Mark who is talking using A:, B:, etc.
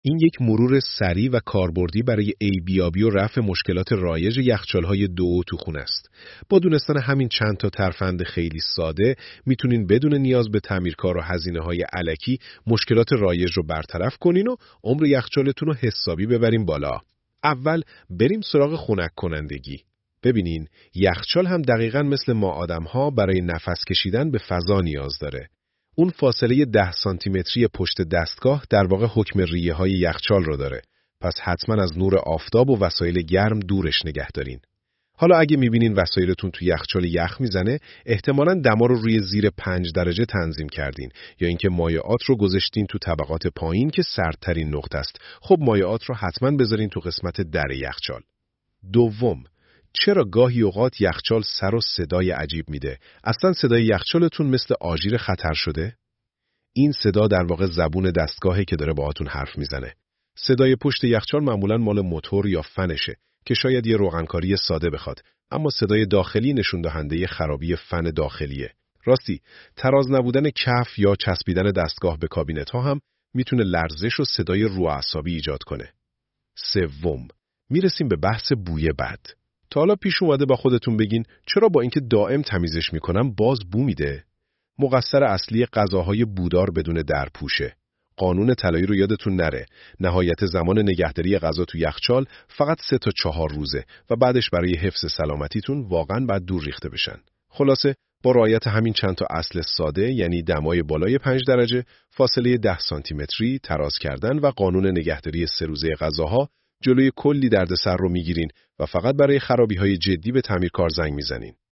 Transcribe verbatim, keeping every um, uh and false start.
A: این یک مرور سریع و کاربردی برای ایبیابی و رفع مشکلات رایج یخچال‌های دو اتوخونه است. با دونستن همین چند تا ترفند خیلی ساده، میتونین بدون نیاز به تعمیرکار و هزینه‌های الکی مشکلات رایج رو برطرف کنین و عمر یخچالتون رو حسابی ببرین بالا. اول بریم سراغ خنک کنندگی. ببینین، یخچال هم دقیقاً مثل ما آدم‌ها برای نفس کشیدن به فضا نیاز داره. اون فاصله ده سانتی متری پشت دستگاه در واقع حکم ریه های یخچال رو داره. پس حتما از نور آفتاب و وسایل گرم دورش نگه دارین. حالا اگه میبینین وسایلتون تو یخچال یخ میزنه، احتمالاً دما رو روی زیر پنج درجه تنظیم کردین یا اینکه مایعات رو گذاشتین تو طبقات پایین که سردترین نقطه است. خب مایعات رو حتما بذارین تو قسمت در یخچال. دوم، چرا گاهی اوقات یخچال سر و صدای عجیب میده؟ اصلا صدای یخچالتون مثل آژیر خطر شده؟ این صدا در واقع زبون دستگاهی که داره باهاتون حرف میزنه. صدای پشت یخچال معمولاً مال موتور یا فنشه که شاید یه روغنکاری ساده بخواد، اما صدای داخلی نشون دهنده خرابی فن داخلیه. راستی، تراز نبودن کف یا چسبیدن دستگاه به کابینت ها هم میتونه لرزش و صدای رو اعصابی ایجاد کنه. سوم، میرسیم به بحث بوی بد. تا حالا پیش اومده با خودتون بگین چرا با اینکه دائم تمیزش میکنم باز بو میده؟ مقصر اصلی غذاهای بودار بدون درپوشه. قانون طلایی رو یادتون نره. نهایت زمان نگهداری غذا تو یخچال فقط سه تا چهار روزه و بعدش برای حفظ سلامتیتون واقعاً باید دور ریخته بشن. خلاصه با رعایت همین چند تا اصل ساده، یعنی دمای بالای پنج درجه، فاصله ده سانتی متری، تراز کردن و قانون نگهداری سه روزه غذاها، جلوی کلی دردسر رو میگیرین و فقط برای خرابی‌های جدی به تعمیرکار زنگ میزنین.